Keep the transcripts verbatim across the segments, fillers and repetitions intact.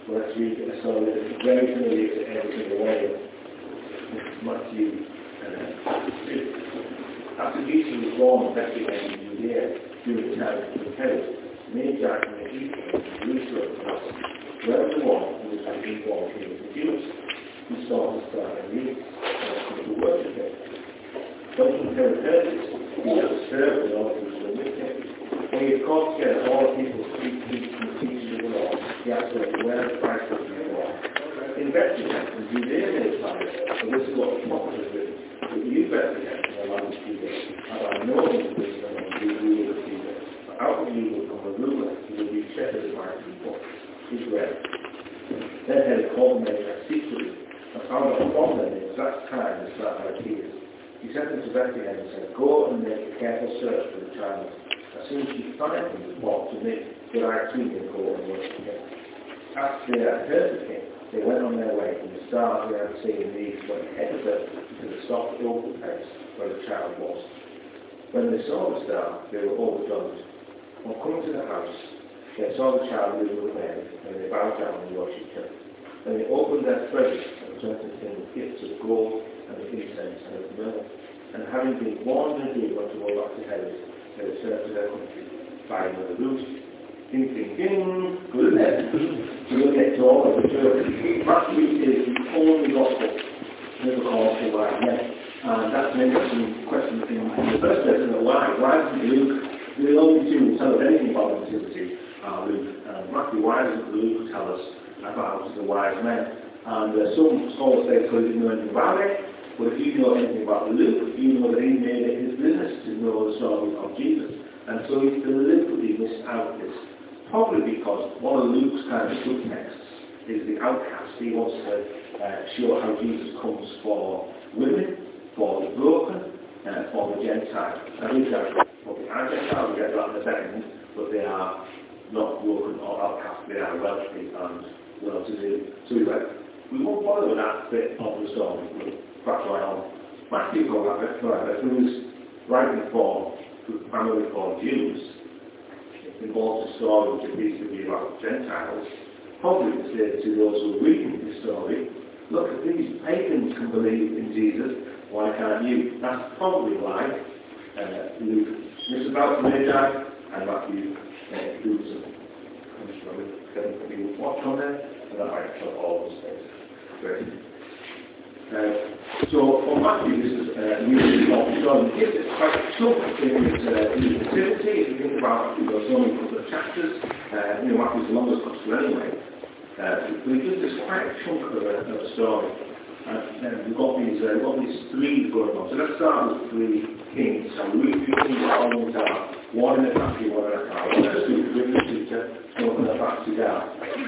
Well, let's read a story that is very familiar to every single one of us. Matthew uh, two. After Jesus was born in Bethlehem in Judea during the time of Herod, Magi from the east came to Jerusalem and asked, "Where was the one who was being born king of the Jews? Who saw the star and knew it, and come to worship him?" When King Herod heard this, he was disturbed and all those who were with him. When he had called together all the people to speak to the teachers of the law, he asked them, "Where is Christ was being born?" "In Bethlehem, in Judea," they replied, "for this is what the prophet has written. But you, Bethlehem, in the land of Judah, have I known the wisdom of you ruler of Judah. For out of you will come a ruler who will be shepherd of my people, Israel." Then Herod called them and secretly, and found out from them the exact time the star had appeared. He sent them to Bethlehem and said, "Go and make a careful search for the child. As soon as you find him, report to me, that I too may go and worship him." After they had heard the king, they went on their way, and the star they had seen in the east went ahead of them to the soft open place where the child was. When they saw the star, they were overjoyed. On coming to the house, they saw the child living with Mary, and they bowed down and worshipped him. Then they opened their treasures and presented him with gifts of gold and of incense and of myrrh. And having been warned and agreed not to go back to Herod, they returned to their country by another route. Ding, ding, ding. Good, isn't it? So we'll get to all of the church. Matthew is the only gospel that records the wise men. And that's made some questions in the first place, isn't it? Why? Why doesn't Luke, the only two who tell us anything about the nativity are Luke and Matthew? Why doesn't Luke tell us about the wise men? And uh, some scholars say because he didn't know anything about it. But if you know anything about Luke, you know that he made it his business to know the story of Jesus. And so he deliberately missed out this. Probably because one of Luke's kind of subtexts is the outcast. He wants to uh, show how Jesus comes for women, for the broken, uh, for the Gentiles. And these are, well, they are Gentiles, we'll get to that in a second, but they are not broken or outcast. They are wealthy and well-to-do. So we went, we won't bother with that bit of the story. We'll crack right on. Matthew, however, who's writing for primarily for Jews, involves a story which appears to be about Gentiles, probably to say to those who are reading the story, look, if these pagans can believe in Jesus, why can't you? That's probably why uh, Luke is about Magi and Matthew uh, do some getting watch on there, and that might show all those things. Great. Uh, so for Matthew, this is a uh, really long story. It gives it quite a chunk in its uh, nativity. If you think about it, there's only a couple of chapters. Uh, you know, Matthew's the longest gospel anyway. Uh, but it gives us quite a chunk of a, of a story. And uh, we've got these, uh, we've got these three going on. So let's start with three kings. So we read three kings that all in the tower. One in a factory, one in a car. Let's do it with the teacher, one in a factory down.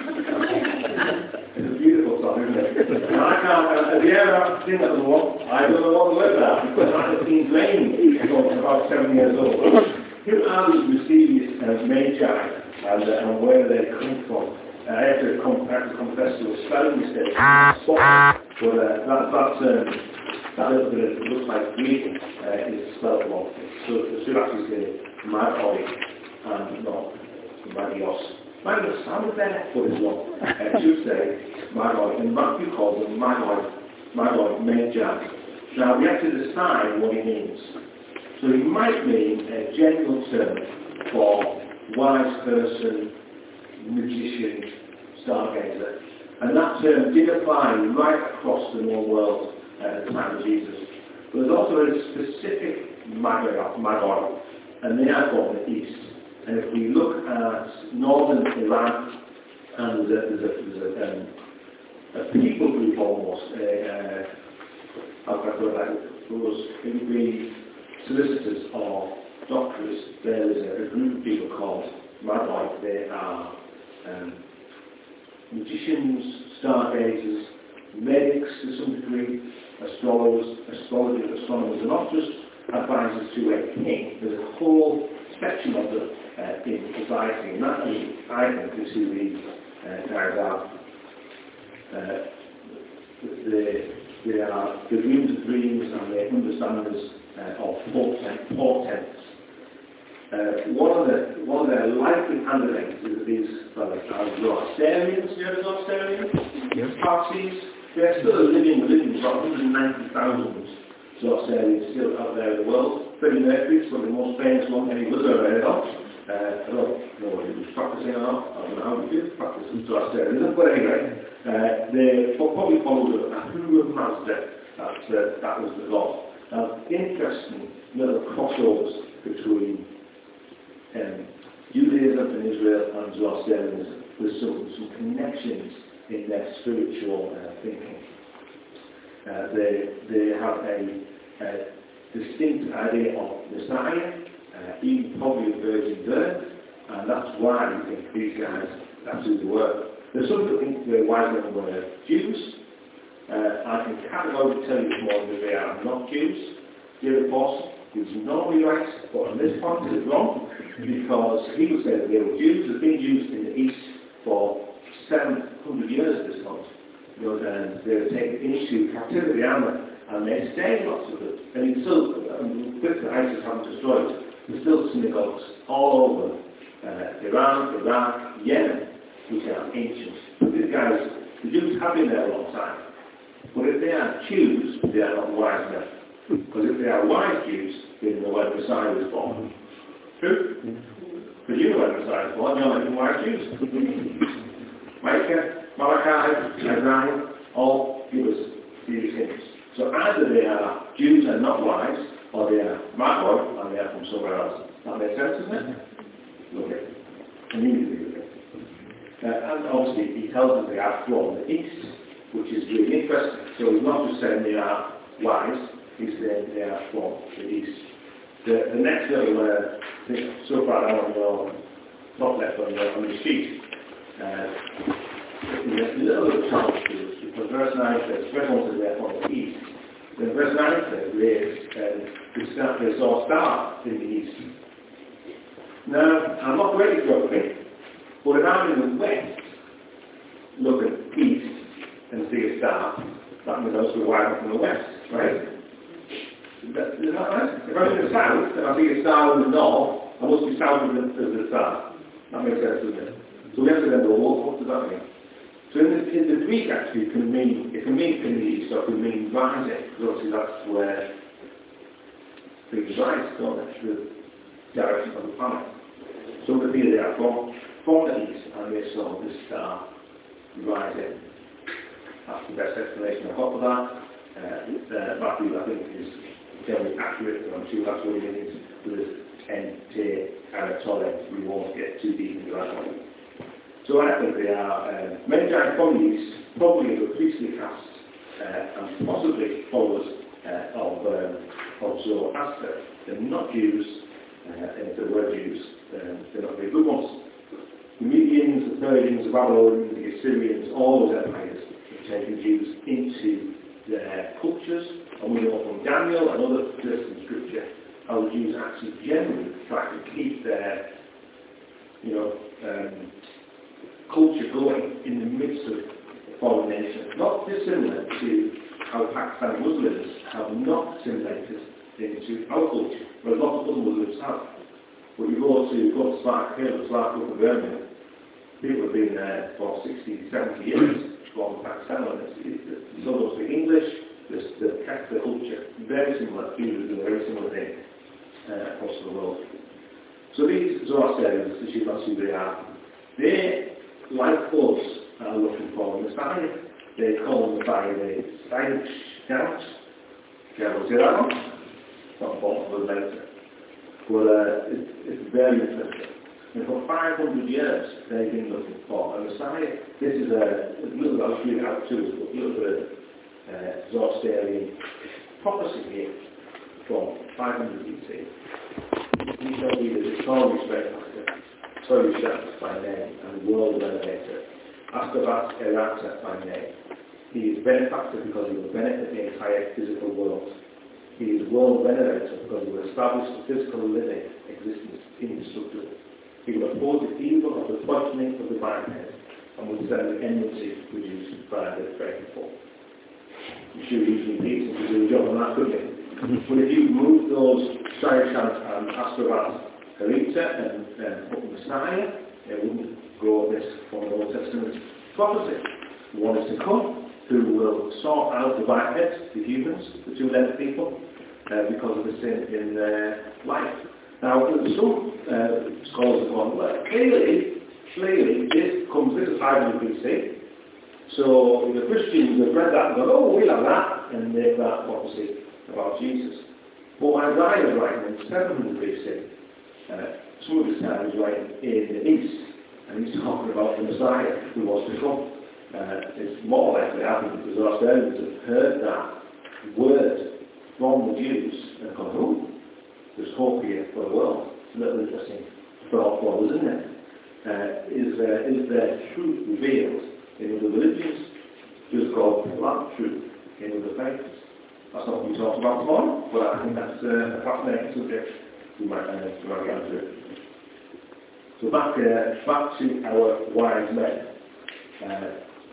It's a beautiful song, isn't it? And I can't, uh, have you ever seen that before? I don't know what the word that, because I have seen rain from about seven years old. Who are these mysterious uh, Magi, and, uh, and where do they come from? Uh, I have to, com- I have to confess to a spelling mistake. Spot, but uh, that, that's, um, that little bit of, it looks like Greek, uh, is spelled wrong. So it should actually say Magoi and not Magios. Magios sounded better, but it's wrong. Uh, it should say Magoi, and Matthew calls them Magoi, Magoi, Magi. Now we have to decide what he means. So he might mean a general term for wise person, magician, stargazer. And that term did apply right across the known world uh, at the time of Jesus. But there's also a specific Magoi, Magoi, and they are from the east. And if we look at northern Iran, and there's a, there's a, there's a, um, a people group almost, uh, how can I put that? Those can be solicitors or doctors. There is a, a group of people called Magoi. They are um, magicians, stargazers, medics to some degree, astrologers, astrologers, astronomers, and not just advisors to a king. There's a whole spectrum of them uh, in society, and that is, I think, is who these uh, guys are. Uh, they, they are the dreams of dreams, and they're understanders uh, of portent, portents. Uh, one of the one of their likely candidates is these fellas are Zoroastrians. You heard of Zoroastrians? Yes. Parsis. They're still a living religion. About one hundred ninety thousand Zoroastrians still out there in the world. Freddie Mercury is one of the most famous one any was ever heard of. Uh, I don't know what he was practicing or not. I don't know how he did practice Zoroastrianism, but anyway, uh, they probably followed a Ahura Mazda. That uh, that was the god. Now, interesting little crossovers between Um, Judaism and Israel and Zoroastrianism, with some, some connections in their spiritual uh, thinking. Uh, they, they have a, a distinct idea of Messiah, uh, even probably a virgin birth, and that's why we think these guys, that's who they were. There's some who think the wise men were Jews. Uh, I can categorically tell you this morning that they are not Jews. Dear Apostle, he's normally right, but on this point he's wrong, because he would say that they were Jews. They've been Jews in the East for seven hundred years at this point. You know, and they were taken into captivity, and they're staying lots of it. And it's still, um, with the ISIS haven't destroyed, there's still synagogues all over uh, Iran, Iraq, Yemen, which are ancient. But these guys, the Jews have been there a long time. But if they are Jews, they are not wise men. Because if they are wise Jews, they know where the Messiah was born. True? Because you know where the Messiah was born, you're not even wise Jews. Micah, Malachi, Isaiah, all give us these hints. So either they are Jews and not wise, or they are Magog and they are from somewhere else. That makes sense, doesn't it? Look at it. Immediately look at it. Uh, and obviously he tells us they are from the East, which is really interesting. So he's not just saying they are wise, he's saying they are from the East. The, the next little uh, thing, so far down on your top left on your, on your sheet, uh, there's a little bit of challenge to this, because verse nine says, verse one says they're from the East. Then verse nine says they uh, they saw a star in the East. Now, I'm not great at geography, but if I'm in the West, looking east and see a star, that means I must be wider from the West, right? Is that, is that right? If I'm in the south and I see a star in the north, I must be south of the, of the star. That makes sense, doesn't it? So we have to then go, well, what does that mean? So in the, in the Greek actually it can mean, it can mean in the east or it can mean rising, because obviously that's where things rise, don't they? The direction of the planet. So it could be they are from, from the east and they saw this star rising. That's the best explanation I've got for that. Uh, uh, Matthew, I think, is generally accurate, and I'm sure that's what it means with N T Anatole. We won't get too deep into that one. So I think they are uh, many giant bodies, probably of a priestly caste, uh, and possibly followers uh, of, um, of Zoroaster. They're not Jews, uh, and if they were Jews, um, they're not very good ones. The Medians, the Persians, the Babylonians, the Assyrians, all those empires taking Jews into their cultures, and we know from Daniel and other verses in Scripture how the Jews actually generally try to keep their, you know, um, culture going in the midst of foreign nations. Not dissimilar to how Pakistani Muslims have not assimilated into our culture, whereas lots of other Muslims have. But you go to, go to Spark Hill, Spark Hill, Birmingham, people have been there for sixty, seventy years. From Pakistan, and it's, it's, so those speak English, the, the, the culture, very similar, Jews do a very similar thing uh, across the world. So these Zoroastrians, as you can see they are, they, like us, are looking for the Messiah. They call the Messiah the Silent Count. Can I say that one? Not possible later. But uh, it, it's very interesting. And for five hundred years, they've been looking for a Messiah. This is a, a little, I'll read it out to us, but a little bit of uh, Zoroastrian prophecy here from five hundred B C. He shall be the victorious benefactor, Torushas by name, and the world renovator. Astabat Erata by name. He is benefactor because he will benefit the entire physical world. He is world renovator because he will establish the physical living existence indestructible. He will oppose the evil of the poisoning of the biped and will send the enmity produced by the faithful. You should usually need to do a job on that, couldn't you? But if you move those Sarishan and Astravat Harita and um, Messiah. It wouldn't go this from the Old Testament prophecy. One is to come, who will sort out the whiteheads, the humans, the two-legged people, uh, because of the sin in their life. Now, some uh, scholars have gone, well, clearly, clearly, this comes, this is five hundred B C. So the Christians have read that and gone, oh, we'll have that, and make that prophecy about Jesus. But Isaiah is writing in seven hundred B C. Uh, some of his time is writing in the East, and he's talking about the Messiah who was to come. Uh, it's more likely happened because the Australians have heard that word from the Jews and gone, oh, there's hope here for the world. It's a little interesting thought for us, isn't it? Uh, is, there, is there truth revealed in other religions? Does God lack truth in other faiths? That's not what we talked about tomorrow, but I think that's uh, a fascinating subject we might, uh, we might get into. So back, uh, back to our wise men. Uh,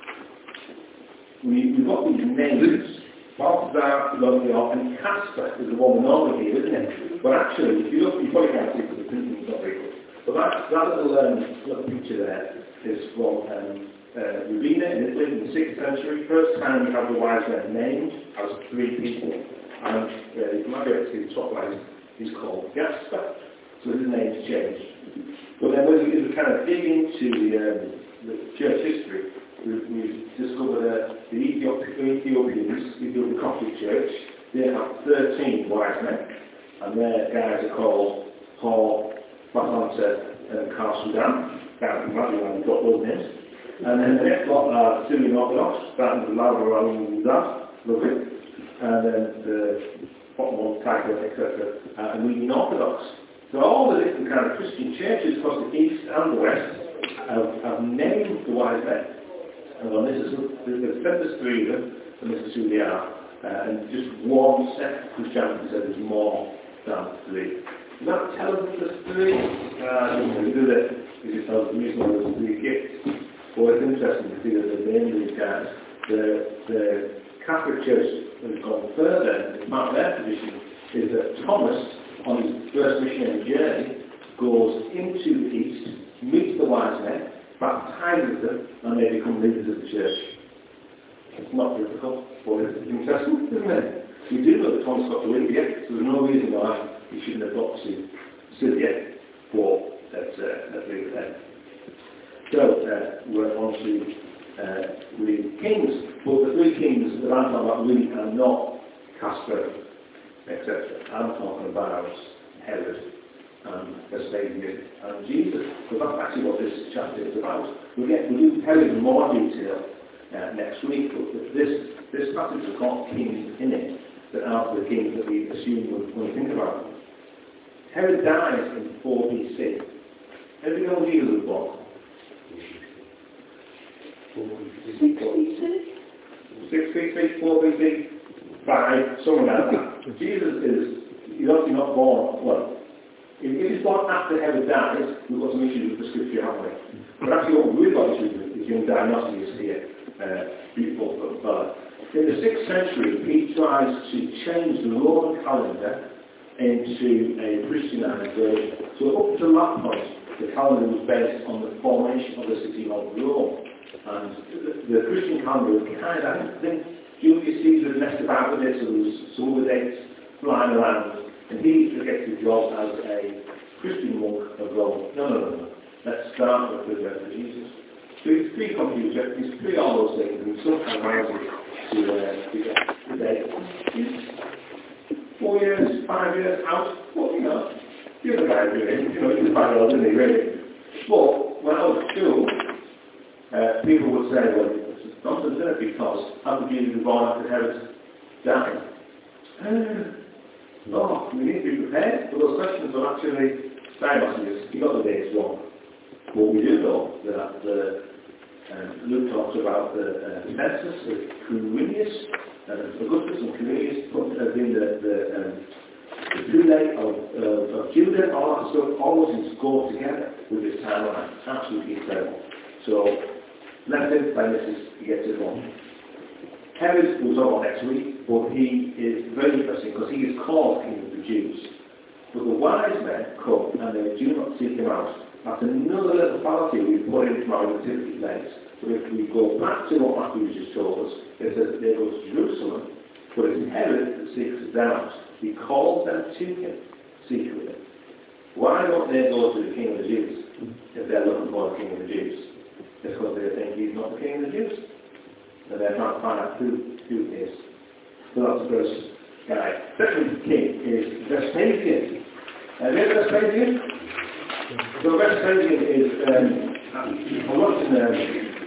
we, we've got these names. Balthazar, Melchior, and Casper is the one we normally hear, isn't it? But actually, if you look, you probably can't see because the printing is not very good. But that, that little, um, little picture there is from um, uh, Ravenna in Italy in the sixth century. First time we have the wise men named as three people. And uh, you might be able to see the top line, he's called Gaspar. So his name's changed. But then when we kind of dig into the, um, the church history, we've, we've discovered uh, the Ethiopians, the Ethiopian Coptic Church, they have thirteen wise men, and their guys are called Paul, Batlanta, and Carl Sudan. Can't imagine why they've got those names. And then the next lot are Syrian Orthodox, starting with Laura around that, lovely. And then the bottom one, Tiger, et cetera, uh, and Armenian Orthodox. So all the different kind of Christian churches across the east and the west have, have named the wise men. And well, this is, there's there's three of them, and this is who they are. Uh, and just one sect of Christianity said there's more than three. Does that tell us there's three? Uh, you do that, because it tells the reason why there's three gifts. Well, it's interesting to see that the name of these guys, the, the Catholic Church has gone further, and part of their tradition is that Thomas, on his first missionary journey, goes into the east, meets the wise men, baptizes them, and they become leaders of the church. It's not difficult, but it's interesting, isn't it? We do know that Thomas got to India, so there's no reason why he shouldn't have got to Syria, but let's, uh, let's leave it there. So, uh, we're on to uh, the kings, but the three kings that I'm talking about really are not Casper, et cetera. I'm talking about Herod and Vespasian and Jesus. So that's actually what this chapter is about. We'll get we'll do Herod in more detail uh, next week, but this this passage has got kings in it that are the kings that we assume when we think about them. Herod dies in four B C. Everybody know Jesus was born? six B C? six B C, four B C, five, something like that. Jesus is, he's obviously not born, well, if he's born after Herod dies, we've got some issues with the scripture, haven't we? But actually what we've got issues with is young Dionysius here, uh, beautiful fellow. In the sixth century, he tries to change the Roman calendar into a Christianized version. So up to that point, the calendar was based on the formation of the city of Rome. And the, the Christian calendar was kind of, I think Julius Caesar messed about with this, so there was some of the dates flying around, and he gets the job as a Christian monk of Rome. No, no, no, no. Let's start with the birth of Jesus. So he's pre-computer, he's pre all those things, and somehow manages to, uh, to get the date. He's four years, five years out, well, you know, the other guy doing it, you know, he was quite old, didn't he, really? But when I was at school, Uh, people would say, well, it's nonsense, isn't it? Because after Jesus was born after Herod died. Uh, oh, we need to be prepared for those questions. But actually, Dionysius, he got the dates wrong. But we do know that the, um, Luke talks about the uh, census of Quirinius, uh, Augustus and Quirinius have been the, the, um, the prelate of, uh, of Judah, all that stuff, all those things go together with this timeline. Absolutely incredible. So, left in by Missus he gets it wrong. Herod we'll talk about next week, but he is very interesting because he is called King of the Jews. But the wise men come and they do not seek him out. That's another little fallacy we put into our nativity lens. But if we go back to what Matthew just told us, it says that they go to Jerusalem, but it's Herod that seeks them out. He calls them to him secretly. Why don't they go to the King of the Jews if they're looking for the King of the Jews? It's because they think he's not the King of the Jews. And they're trying to find out who, who he is. So that's the first guy. Second king is Vespasian. Have you heard of Vespasian? So Vespasian is, um, I watched in um,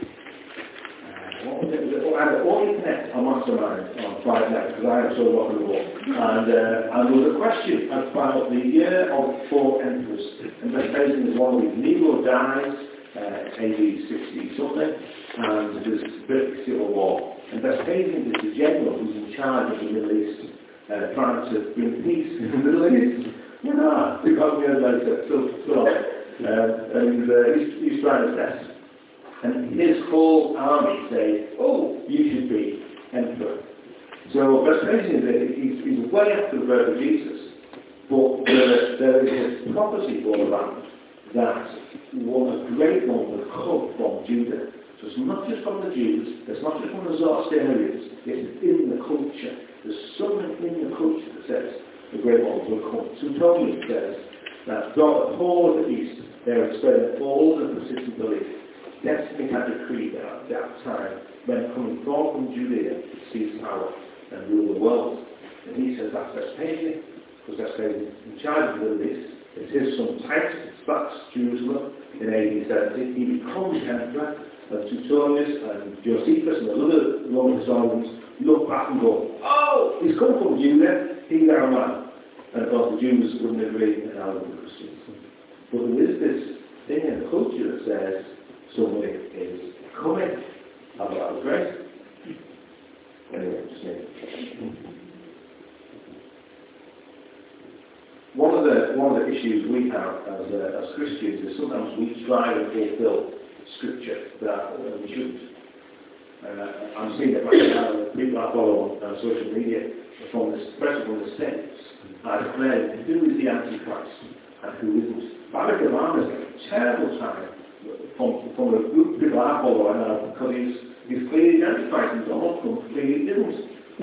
what was it? I had All Connect on Mastermind on Friday night because I am so rock and roll. And, uh, and there was a question about the year of four emperors. And Vespasian is one of these. Nero dies uh, A D sixty something, and there's a bit of a civil war. And Vespasian is the general who's in charge of the Middle East, uh, trying to bring peace in the Middle East. You know, because we had like that, so, so, uh, and uh, he's, he's trying his best. And his whole army say, oh, you should be emperor. So Vespasian, he's, he's way after the birth of Jesus, but there, there is this prophecy all around that one, a great one will come from Judah. So it's not just from the Jews, it's not just from the Zoroastrians, it's in the culture. There's something in the culture that says the great one will come. So Tony says that God, the whole of the East, they're explaining all the persistent belief. Destiny had decreed at that time when coming forth from Judea to seize power and rule the world. And he says that's Vespasian, because Vespasian is in charge of the Middle East. It's his son Titus backs Jerusalem in A D seventy. He becomes emperor, and Suetonius and Josephus and the other Roman historians look back and go, oh, he's come from Judah, he's our man. And of course the Jews wouldn't agree and now the Christians. But there is this thing in the culture that says somebody is coming. I thought that was great. Anyway, just me. One of the one of the issues we have as uh, as Christians is sometimes we try to fulfill Scripture that uh, we shouldn't. Uh, I'm seeing that right now. People I follow on uh, social media from the especially from the States are declaring who is the Antichrist and who isn't. Barack Obama is a terrible time from from a group of people I follow right now because he's he's clearly the Antichrist and Donald Trump clearly didn't.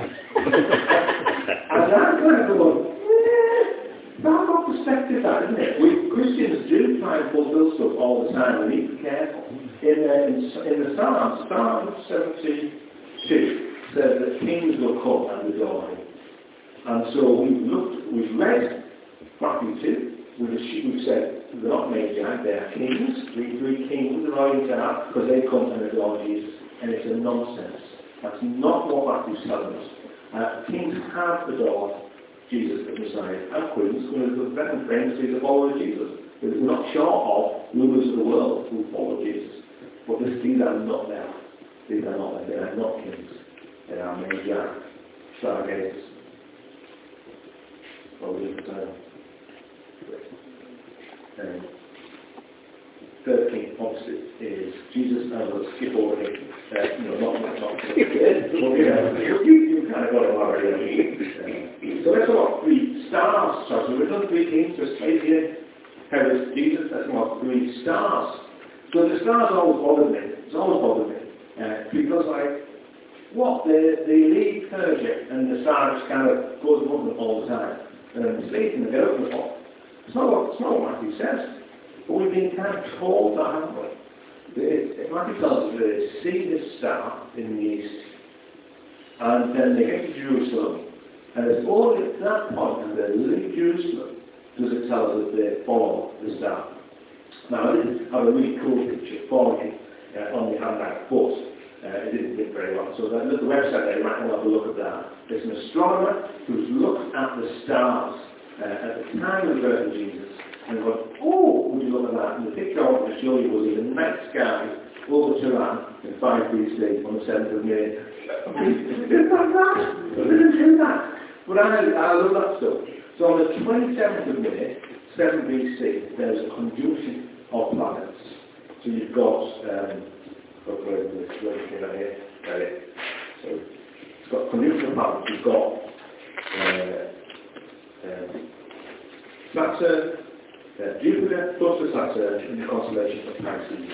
And I'm kind of going. That's our perspective, that, isn't it? We Christians do try and fulfill stuff all the time. We need to be careful. In, uh, in, in the Psalms, Psalm seventy-two says that kings will come and adore him. And so we've looked, we've read Matthew two. We've, we've said they're not magi, they're kings. Three, three kings are going to have because they come and adore Jesus. And it's a nonsense. That's not what Matthew's telling us. Uh, kings have adored Jesus the Messiah, and queens, one of the veteran friends who follow Jesus. We're not short of rulers of the world who follow Jesus. But this, these are not them. These are not them. They are not kings. They are magi, stargazers. Well, we can say. Um, third king, obviously, is Jesus, and we'll skip over him. Uh, you know, not not not but you know, you, you kind of got it already. Uh, so let's talk about three stars. So we've done three kings, Vespasian, Herod, Jesus. Let's talk about three stars. So the stars always bothered me. It's always bothered me uh, because, like, what they they leave Persia and the star just kind of goes above them all the time, and then they sleep and they get up the top. It's not what it's not what Matthew says. But we've been kind of told that, haven't we? Matthew tells us that they see this star in the east, and then they get to Jerusalem, and it's only at that point when they leave Jerusalem does it tell us that they follow the star. Now, I didn't have a really cool picture for you uh, on the handbag, but uh, it didn't fit very well. So that little website there, you might want to have a look at that. There's an astronomer who's looked at the stars uh, at the time of the birth of Jesus, and went, oh, would you look at that? And the picture I want to show you was in the night sky over Tehran in five B C on the seventh of May. Didn't like that. I didn't do that. But I, I love that stuff. So on the twenty-seventh of May, seven B C, there's a conjunction of planets. So you've got, um, got this here. Right. So it's got conjunction of planets. You've got uh, um, Saturn, uh, Jupiter plus the Saturn in the constellation of Pisces.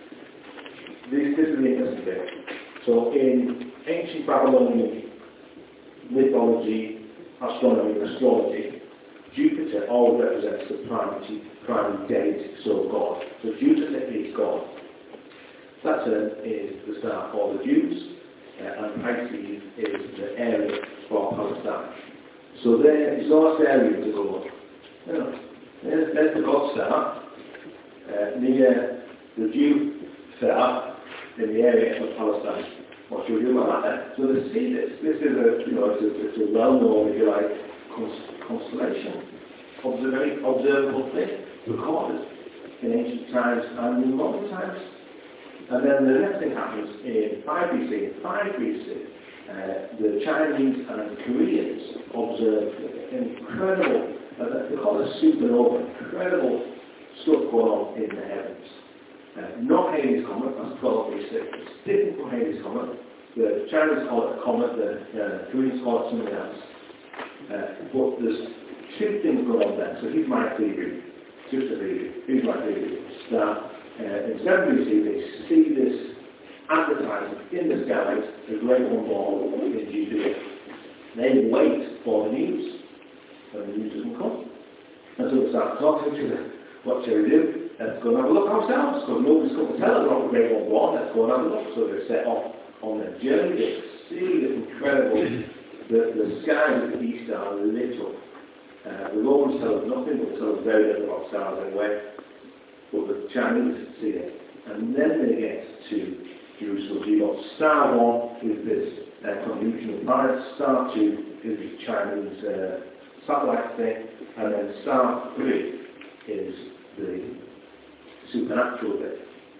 This, this is the interesting bit. So in ancient Babylonian mythology, astronomy, and astrology, Jupiter always represents the primary, primary deity, so God. So Jupiter is God. Saturn is the star for the Jews, uh, and Pisces is the area for Palestine. So there is no area to go on. You know, there's, there's the God star, uh, near the Jew star in the area of Palestine. What should we do about that? So they see this. This is a, you know, it's a, it's a well-known, if you like, constellation. It's a very observable thing, recorded in ancient times and in modern times. And then the next thing happens in five B C. In five B C, uh, the Chinese and Koreans observed incredible, uh, they call it supernova, incredible stuff going on in the heavens. Uh, not Halley's Comet, that's twelve B C. It's different from Halley's Comet. The Chinese call it a comet, the uh, Koreans call it something else. Uh, but there's two things going on there. So here's my theory. Just a theory. Here's my theory. That uh, in seven B C they see this advertisement in the skies, the Great One Ball in Judea. They wait for the news, and the news doesn't come. And so they start talking to them. What shall we do? Let's go and have a look ourselves, because nobody's come to tell us about the Great One Ball. Let's go and have a look. So they set off on their journey. They see this incredible, the, the skies at the east are lit up. Uh, the Romans tell us nothing, but tell us very little about stars anyway. But the Chinese see it. And then they get to Jerusalem. You've got star one is this uh, conjunction of planets, star two is this Chinese uh, satellite thing, and then star three is the supernatural bit.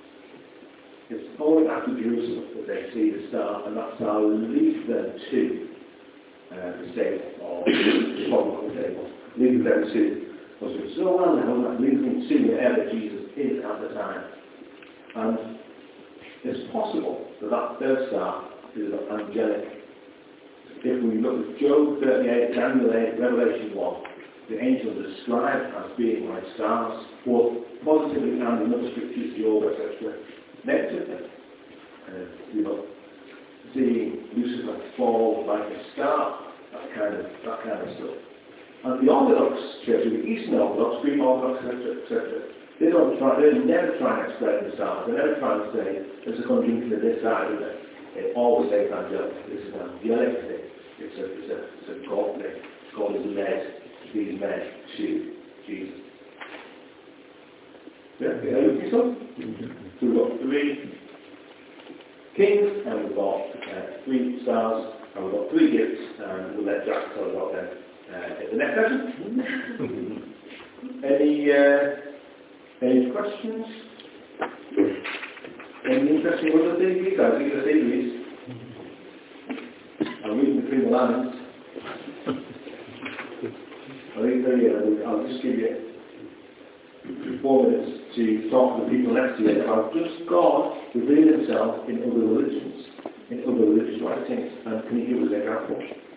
It's only after Jerusalem that they see the star, and that star leads them to uh, the state of the biblical table. Leads them to what's been so well known that leads them to wherever Jesus is at the time. And it's possible that that third star is angelic. If we look at Job thirty-eight, Daniel eight, Revelation one, the angels are described as being like stars, both positively and in other scriptures, Job, et cetera. Negatively, uh, you know, seeing Lucifer fall like a star, that kind of that kind of stuff. And the Orthodox Church, the Eastern Orthodox, Greek Orthodox, et cetera, et cetera, they don't try, they never try and explain the stars. They never try and say there's a conjunction of this side, isn't it? They always say it's angelic. This is an angelic thing. It's a, it's a, it's a God thing. God has led these men to Jesus. Yeah, yeah, you think so? So we've got three kings, and we've got uh, three stars, and we've got three gifts, and we'll let Jack tell us about them uh, in the next session. any, uh, any questions? Any interesting other theories? I think the theories. I'm reading between the lines. I think uh, I'll just give you four minutes to talk to the people next to you about just God revealing himself in other religions, in other religious writings, and can you give us an example?